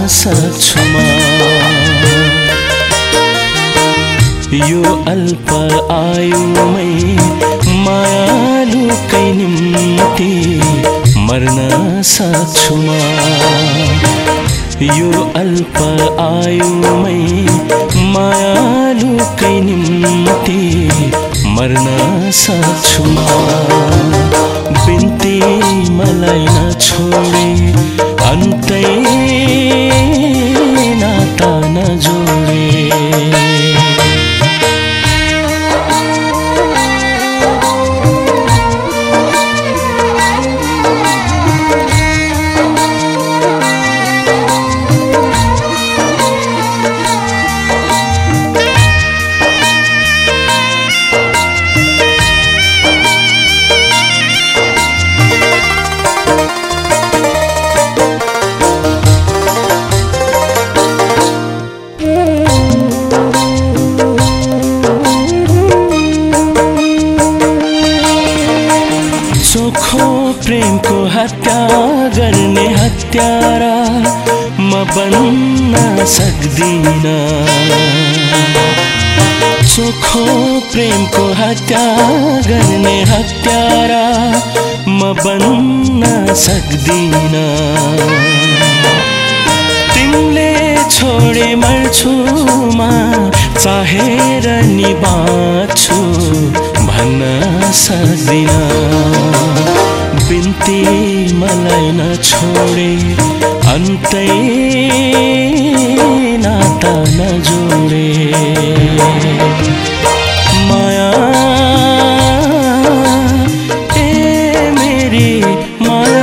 सक्छु म यो अल्प आयुमै मायालुकै निम्ति मर्न सक्छु म यो अल्प आयुमै मायालुकै निम्ति मर्न सक्छु म बिन्ती मलाई नछोडे अन्तै नाता नजोडे चोखो प्रेमको हत्या गर्ने हत्यारा म बन्न सक्दिन चोखो प्रेमको हत्या गर्ने हत्यारा म बन्न सक्दिन तिमीले छोडे मर्छु म चाहेर नि बाँच्छु भन्न सक्दिन बिन्ती मलाई नछोडे अन्तै नाता नजोडे माया ए मेरी माया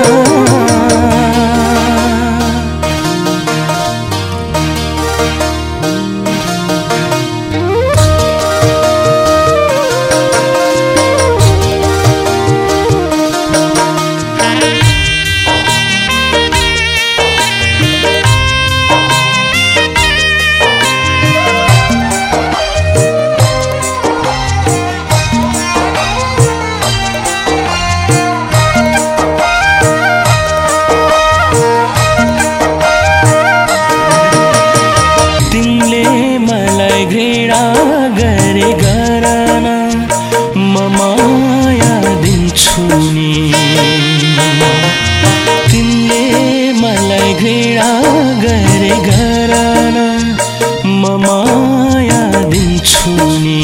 घृणा गरे गरन म माया दिन्छु नि तिमीले मलाई घृणा गरे गरन म माया दिन्छु नि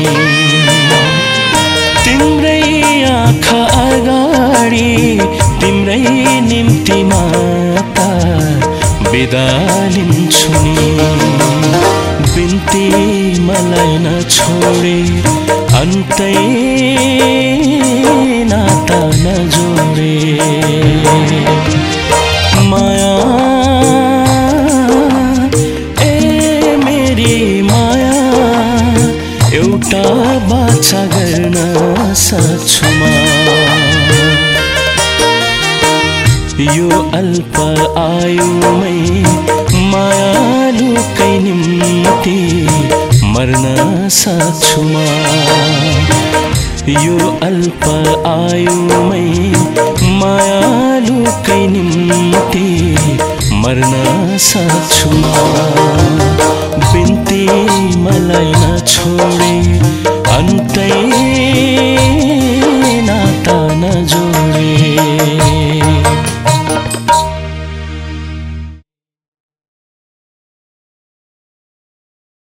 तिम्रै आँखा अगाडि तिम्रै निम्ति माता बिदा लिन्छु नि बिन्ती मलाई नछोडे अन्तै नाता नजोडे माया ए मेरी माया एउटा बाचा गर्न सक्छु म यो अल्प आयुमै मायालुकै निम्ति मर्न सक्छु म यो अल्प आयुमै